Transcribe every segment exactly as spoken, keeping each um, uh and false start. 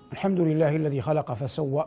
الحمد لله الذي خلق فسوى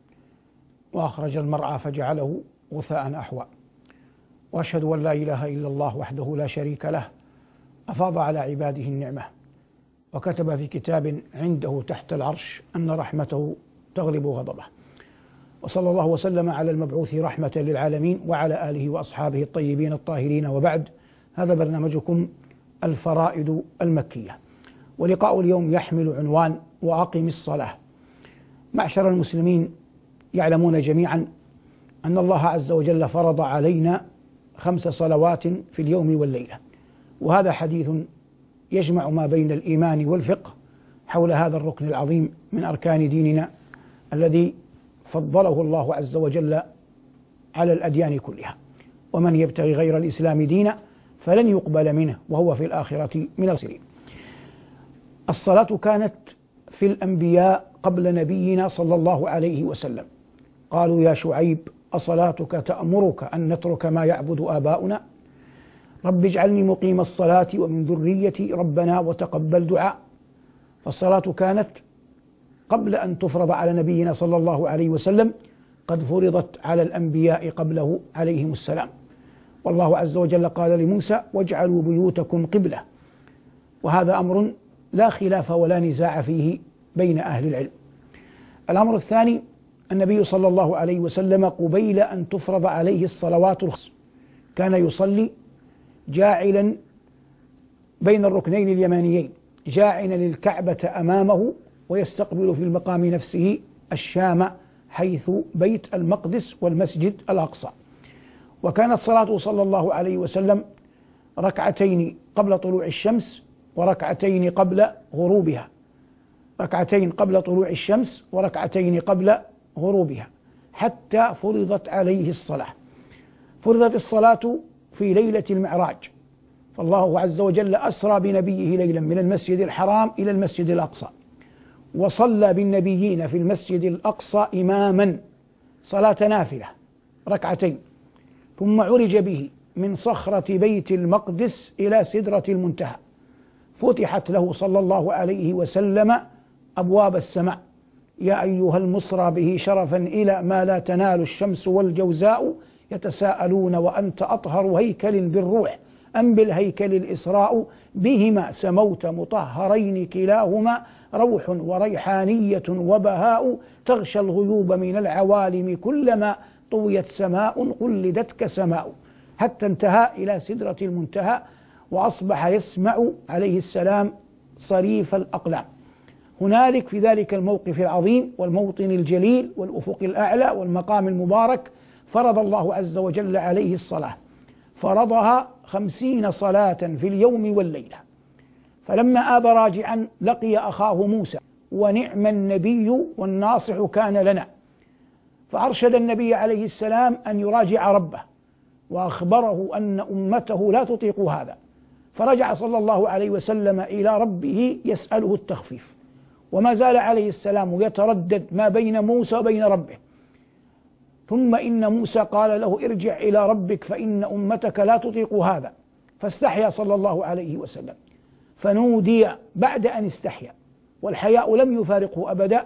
وأخرج المرعى فجعله غثاء أحوى، وأشهد أن لا إله إلا الله وحده لا شريك له أفاض على عباده النعمة، وكتب في كتاب عنده تحت العرش أن رحمته تغلب غضبه، وصلى الله وسلم على المبعوث رحمة للعالمين وعلى آله وأصحابه الطيبين الطاهرين. وبعد، هذا برنامجكم الفرائض المكية، ولقاء اليوم يحمل عنوان وأقم الصلاة. معشر المسلمين، يعلمون جميعا أن الله عز وجل فرض علينا خمس صلوات في اليوم والليلة، وهذا حديث يجمع ما بين الإيمان والفقه حول هذا الركن العظيم من أركان ديننا الذي فضله الله عز وجل على الأديان كلها، ومن يبتغي غير الإسلام دينا فلن يقبل منه وهو في الآخرة من الخاسرين. الصلاة كانت في الأنبياء قبل نبينا صلى الله عليه وسلم. قالوا: يا شعيب أصلاتك تأمرك أن نترك ما يعبد آباؤنا؟ رب اجعلني مقيم الصلاة ومن ذريتي ربنا وتقبل دعاء. فالصلاة كانت قبل أن تفرض على نبينا صلى الله عليه وسلم قد فرضت على الأنبياء قبله عليهم السلام، والله عز وجل قال لموسى: واجعلوا بيوتكم قبلة. وهذا أمر لا خلاف ولا نزاع فيه بين أهل العلم. الأمر الثاني: النبي صلى الله عليه وسلم قبيل أن تفرض عليه الصلوات الخمس كان يصلي جاعلا بين الركنين اليمانيين، جاعلا الكعبة أمامه ويستقبل في المقام نفسه الشام حيث بيت المقدس والمسجد الأقصى. وكانت صلاته صلى الله عليه وسلم ركعتين قبل طلوع الشمس وركعتين قبل غروبها، ركعتين قبل طلوع الشمس وركعتين قبل غروبها، حتى فرضت عليه الصلاة. فرضت الصلاة في ليلة المعراج، فالله عز وجل أسرى بنبيه ليلا من المسجد الحرام إلى المسجد الأقصى، وصلى بالنبيين في المسجد الأقصى إماما صلاة نافلة ركعتين، ثم عرج به من صخرة بيت المقدس إلى سدرة المنتهى، فتحت له صلى الله عليه وسلم أبواب السماء: يا أيها المصرى به شرفا إلى ما لا تنال الشمس والجوزاء، يتساءلون وأنت أطهر هيكل بالروح أم بالهيكل الإسراء، بهما سموت مطهرين كلاهما روح وريحانية وبهاء، تغشى الغيوب من العوالم كلما طويت سماء قلدتك سماء، حتى انتهى إلى سدرة المنتهى، وأصبح يسمع عليه السلام صريف الأقلام. هنالك في ذلك الموقف العظيم والموطن الجليل والأفق الأعلى والمقام المبارك فرض الله عز وجل عليه الصلاة، فرضها خمسين صلاة في اليوم والليلة. فلما آب راجعا لقي أخاه موسى: ونعم النبي والناصح كان لنا. فأرشد النبي عليه السلام أن يراجع ربه، وأخبره أن أمته لا تطيق هذا، فرجع صلى الله عليه وسلم إلى ربه يسأله التخفيف، وما زال عليه السلام يتردد ما بين موسى وبين ربه. ثم إن موسى قال له: ارجع إلى ربك فإن أمتك لا تطيق هذا، فاستحيا صلى الله عليه وسلم، فنودي بعد أن استحيا، والحياء لم يفارقه أبدا،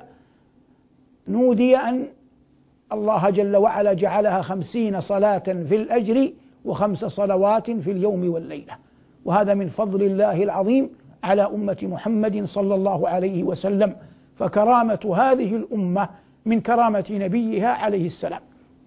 نودي أن الله جل وعلا جعلها خمسين صلاة في الأجر وخمس صلوات في اليوم والليلة، وهذا من فضل الله العظيم على أمة محمد صلى الله عليه وسلم. فكرامة هذه الأمة من كرامة نبيها عليه السلام.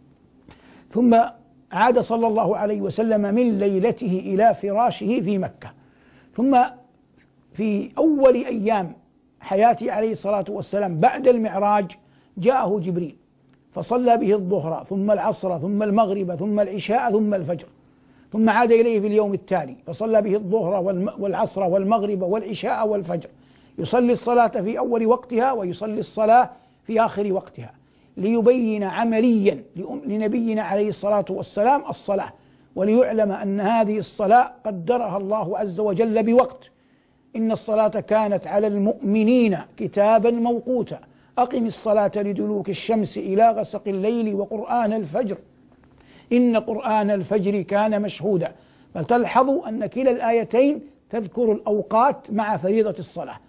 ثم عاد صلى الله عليه وسلم من ليلته إلى فراشه في مكة، ثم في أول أيام حياته عليه الصلاة والسلام بعد المعراج جاءه جبريل فصلى به الظهر ثم العصر ثم المغرب ثم العشاء ثم الفجر، ثم عاد إليه في اليوم التالي فصلى به الظهر والعصر والمغرب والعشاء والفجر، يصلي الصلاة في أول وقتها ويصلي الصلاة في آخر وقتها، ليبين عمليا لنبينا عليه الصلاة والسلام الصلاة، وليعلم أن هذه الصلاة قدرها الله عز وجل بوقت. إن الصلاة كانت على المؤمنين كتابا موقوتا، أقم الصلاة لدلوك الشمس إلى غسق الليل وقرآن الفجر إن قرآن الفجر كان مشهودا. فتلحظوا أن كلا الآيتين تذكر الأوقات مع فريضة الصلاة،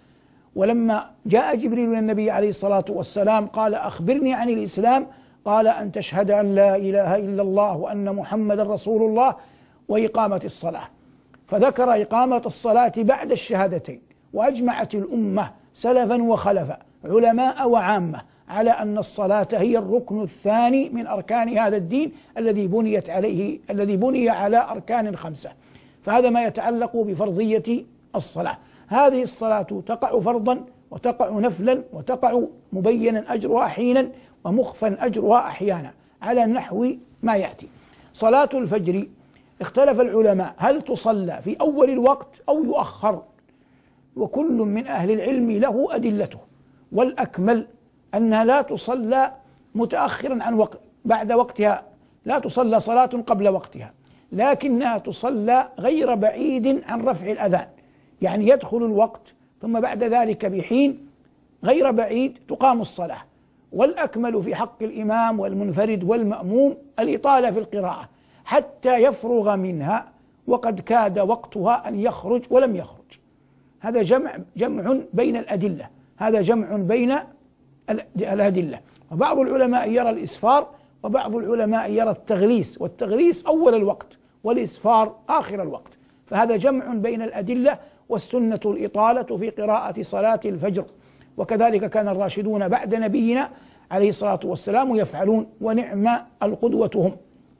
ولما جاء جبريل إلى النبي عليه الصلاة والسلام قال أخبرني عن الإسلام، قال أن تشهد أن لا إله إلا الله وأن محمدا رسول الله وإقامة الصلاة، فذكر إقامة الصلاة بعد الشهادتين. وأجمعت الأمة سلفا وخلفا علماء وعامة على أن الصلاة هي الركن الثاني من أركان هذا الدين الذي بنيت عليه الذي بني على أركان خمسة. فهذا ما يتعلق بفرضية الصلاة. هذه الصلاة تقع فرضا وتقع نفلا وتقع مبينا أجرها حينا ومخفا أجرها أحيانا على نحو ما يأتي. صلاة الفجر اختلف العلماء هل تصلى في أول الوقت أو يؤخر، وكل من أهل العلم له أدلته، والأكمل أنها لا تصلى متأخرا عن وقت بعد وقتها، لا تصلى صلاة قبل وقتها، لكنها تصلى غير بعيد عن رفع الأذان، يعني يدخل الوقت ثم بعد ذلك بحين غير بعيد تقام الصلاة. والأكمل في حق الإمام والمنفرد والمأموم الإطالة في القراءة حتى يفرغ منها وقد كاد وقتها أن يخرج ولم يخرج. هذا جمع جمع بين الأدلة، هذا جمع بين الأدلة. وبعض العلماء يرى الإسفار، وبعض العلماء يرى التغليس، والتغليس أول الوقت والإسفار آخر الوقت. فهذا جمع بين الأدلة، والسنة الإطالة في قراءة صلاة الفجر. وكذلك كان الراشدون بعد نبينا عليه الصلاة والسلام يفعلون، ونعم القدوة هم.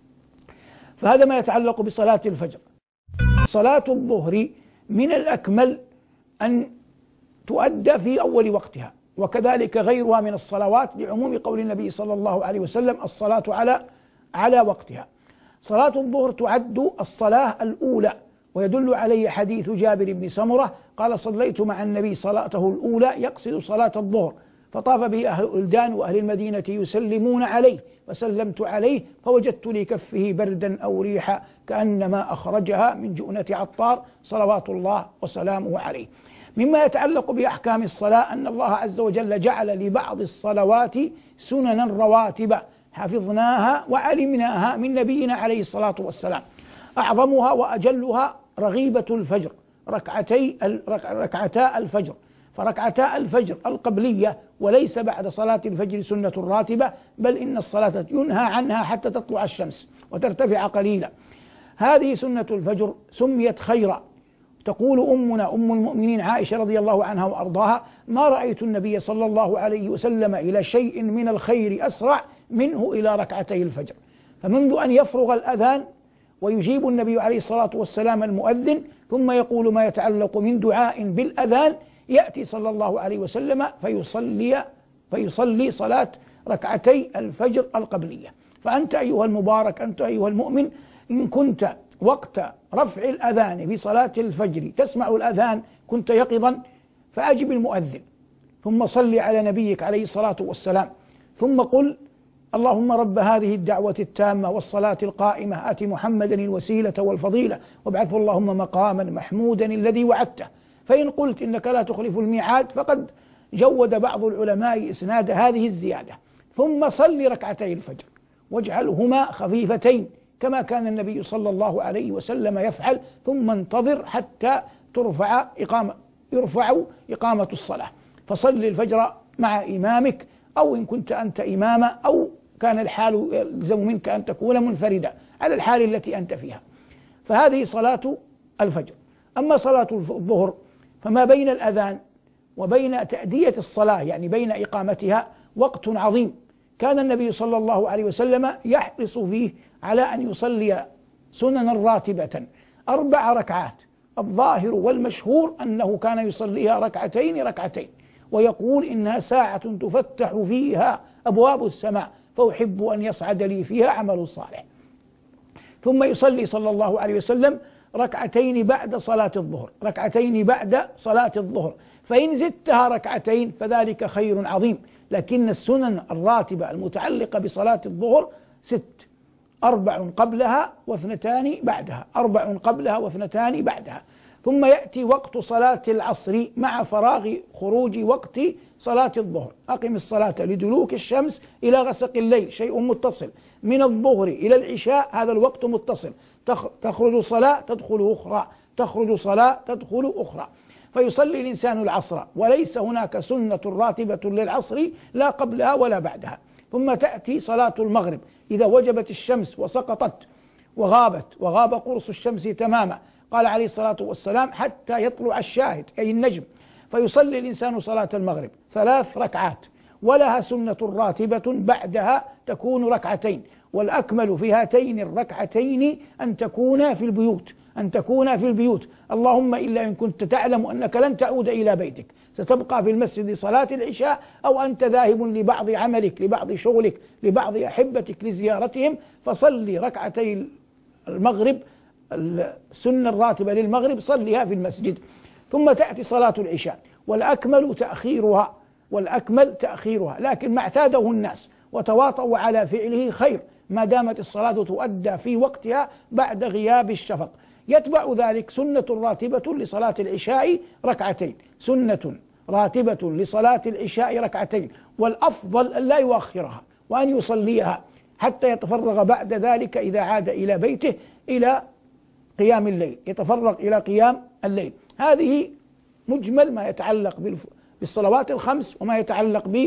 فهذا ما يتعلق بصلاة الفجر. صلاة الظهر من الأكمل أن تؤدى في أول وقتها، وكذلك غيرها من الصلوات لعموم قول النبي صلى الله عليه وسلم الصلاة على على وقتها. صلاة الظهر تعد الصلاة الأولى، ويدل عليه حديث جابر بن سمرة قال صليت مع النبي صلاته الأولى يقصد صلاة الظهر، فطاف به أهل البلدان وأهل المدينة يسلمون عليه، فسلمت عليه فوجدت لكفه بردا أو ريحا كأنما أخرجها من جؤنة عطار صلوات الله وسلامه عليه. مما يتعلق بأحكام الصلاة أن الله عز وجل جعل لبعض الصلوات سننا رواتب حفظناها وعلمناها من نبينا عليه الصلاة والسلام. أعظمها وأجلها رغيبة الفجر، ركعتي ركعتا الفجر. فركعتا الفجر القبلية وليس بعد صلاة الفجر سنة راتبة، بل إن الصلاة ينهى عنها حتى تطلع الشمس وترتفع قليلا. هذه سنة الفجر سميت خيرا. تقول أمنا أم المؤمنين عائشة رضي الله عنها وأرضاها ما رأيت النبي صلى الله عليه وسلم إلى شيء من الخير أسرع منه إلى ركعتي الفجر. فمنذ أن يفرغ الأذان ويجيب النبي عليه الصلاة والسلام المؤذن ثم يقول ما يتعلق من دعاء بالأذان، يأتي صلى الله عليه وسلم فيصلي فيصلي صلاة ركعتي الفجر القبلية. فأنت أيها المبارك، أنت أيها المؤمن، إن كنت وقت رفع الأذان في صلاة الفجر تسمع الأذان كنت يقظا فأجب المؤذن، ثم صل على نبيك عليه الصلاة والسلام، ثم قل اللهم رب هذه الدعوة التامة والصلاة القائمة آت محمدا الوسيلة والفضيلة وابعثه اللهم مقاما محمودا الذي وعدته. فإن قلت إنك لا تخلف الميعاد فقد جود بعض العلماء إسناد هذه الزيادة. ثم صل ركعتي الفجر واجعلهما خفيفتين كما كان النبي صلى الله عليه وسلم يفعل، ثم انتظر حتى ترفع إقامة يرفع إقامة الصلاة. فصل الفجر مع إمامك، أو إن كنت أنت إماما أو كان الحال يلزم منك أن تكون منفردا على الحال التي أنت فيها. فهذه صلاة الفجر. أما صلاة الظهر فما بين الأذان وبين تأدية الصلاة يعني بين إقامتها وقت عظيم، كان النبي صلى الله عليه وسلم يحرص فيه على أن يصلي سننا راتبة أربع ركعات. الظاهر والمشهور أنه كان يصليها ركعتين ركعتين، ويقول إنها ساعة تفتح فيها أبواب السماء فأحب أن يصعد لي فيها عمل صالح. ثم يصلي صلى الله عليه وسلم ركعتين بعد صلاة الظهر، ركعتين بعد صلاة الظهر، فإن زدتها ركعتين فذلك خير عظيم. لكن السنن الراتبة المتعلقة بصلاة الظهر ست: أربع قبلها واثنتان بعدها، أربع قبلها واثنتان بعدها. ثم يأتي وقت صلاة العصر مع فراغ خروج وقت صلاة الظهر. أقم الصلاة لدلوك الشمس إلى غسق الليل، شيء متصل. من الظهر إلى العشاء هذا الوقت متصل. تخرج صلاة تدخل أخرى، تخرج صلاة تدخل أخرى. فيصلي الإنسان العصر وليس هناك سنة راتبة للعصر لا قبلها ولا بعدها، ثم تأتي صلاة المغرب إذا وجبت الشمس وسقطت وغابت وغاب قرص الشمس تماما، قال عليه الصلاة والسلام حتى يطلع الشاهد أي النجم، فيصلي الإنسان صلاة المغرب ثلاث ركعات ولها سنة راتبة بعدها تكون ركعتين، والأكمل في هاتين الركعتين أن تكون في البيوت أن تكون في البيوت اللهم إلا إن كنت تعلم أنك لن تعود إلى بيتك، ستبقى في المسجد لصلاة العشاء، أو أنت ذاهب لبعض عملك لبعض شغلك لبعض أحبتك لزيارتهم، فصلي ركعتي المغرب السنة الراتبة للمغرب صليها في المسجد، ثم تأتي صلاة العشاء، والأكمل تأخيرها والأكمل تأخيرها لكن ما eعتاده الناس وتواطؤوا على فعله خير ما دامت الصلاة تؤدى في وقتها بعد غياب الشفق. يتبع ذلك سنة راتبة لصلاة العشاء ركعتين، سنة راتبة لصلاة العشاء ركعتين، والأفضل أن لا يؤخرها وأن يصليها حتى يتفرغ بعد ذلك إذا عاد إلى بيته إلى قيام الليل، يتفرغ إلى قيام الليل. هذه مجمل ما يتعلق بالصلوات الخمس وما يتعلق ب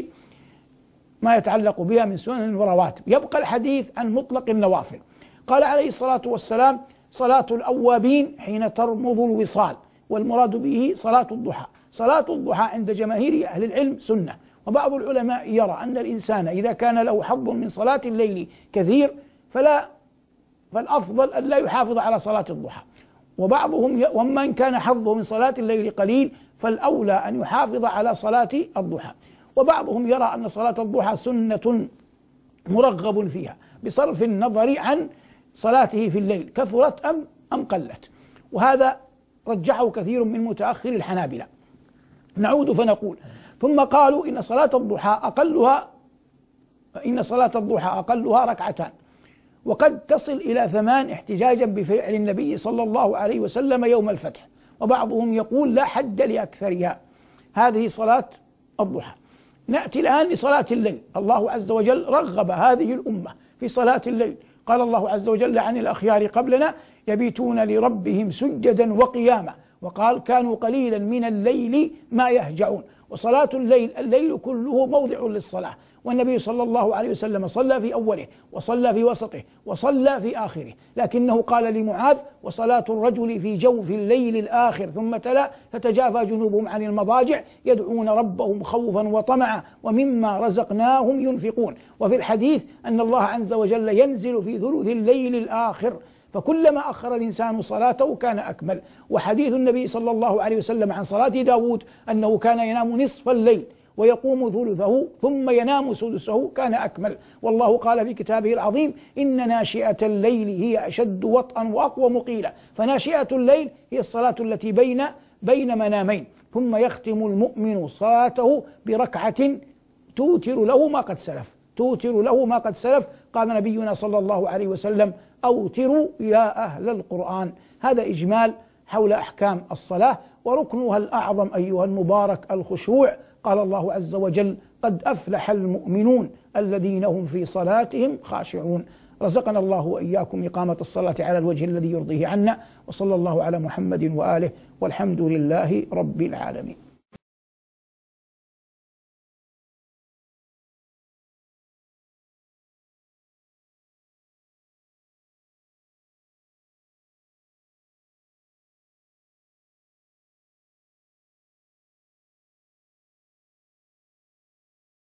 ما يتعلق بها من سنن ورواتب. يبقى الحديث عن مطلق النوافل. قال عليه الصلاة والسلام صلاة الأوابين حين ترمض الوصال، والمراد به صلاة الضحى. صلاة الضحى عند جماهير أهل العلم سنة، وبعض العلماء يرى أن الإنسان إذا كان له حظ من صلاة الليل كثير فلا فالأفضل أن لا يحافظ على صلاة الضحى، وبعضهم ي... ومن كان حظه من صلاة الليل قليل فالأولى أن يحافظ على صلاة الضحى. وبعضهم يرى أن صلاة الضحى سنة مرغب فيها بصرف النظر عن صلاته في الليل كثرت أم أم قلت، وهذا رجحه كثير من متأخر الحنابلة. نعود فنقول ثم قالوا إن صلاة الضحى أقلها إن صلاة الضحى أقلها ركعتان، وقد تصل إلى ثمان احتجاجا بفعل النبي صلى الله عليه وسلم يوم الفتح، وبعضهم يقول لا حد لأكثرها. هذه صلاة الضحى. نأتي الآن لصلاة الليل. الله عز وجل رغب هذه الأمة في صلاة الليل، قال الله عز وجل عن الأخيار قبلنا يبيتون لربهم سجدا وقياما، وقال كانوا قليلا من الليل ما يهجعون. وصلاة الليل الليل كله موضع للصلاة، والنبي صلى الله عليه وسلم صلى في أوله وصلى في وسطه وصلى في آخره، لكنه قال لمعاذ وصلاة الرجل في جوف الليل الآخر، ثم تلا تتجافى جنوبهم عن المضاجع يدعون ربهم خوفا وطمعا ومما رزقناهم ينفقون. وفي الحديث أن الله عز وجل ينزل في ثلث الليل الآخر، فكلما أخر الإنسان صلاته كان أكمل. وحديث النبي صلى الله عليه وسلم عن صلاة داود أنه كان ينام نصف الليل ويقوم ثلثه ثم ينام سدسه كان أكمل. والله قال في كتابه العظيم إن ناشئة الليل هي أشد وطئا وأقوى مقيلة. فناشئة الليل هي الصلاة التي بين بين منامين. ثم يختم المؤمن صلاته بركعة توتر له ما قد سلف توتر له ما قد سلف قال نبينا صلى الله عليه وسلم أوتروا يا أهل القرآن. هذا إجمال حول أحكام الصلاة، وركنها الأعظم أيها المبارك الخشوع. قال الله عز وجل قد أفلح المؤمنون الذين هم في صلاتهم خاشعون. رزقنا الله وإياكم إقامة الصلاة على الوجه الذي يرضيه عنا، وصلى الله على محمد وآله، والحمد لله رب العالمين.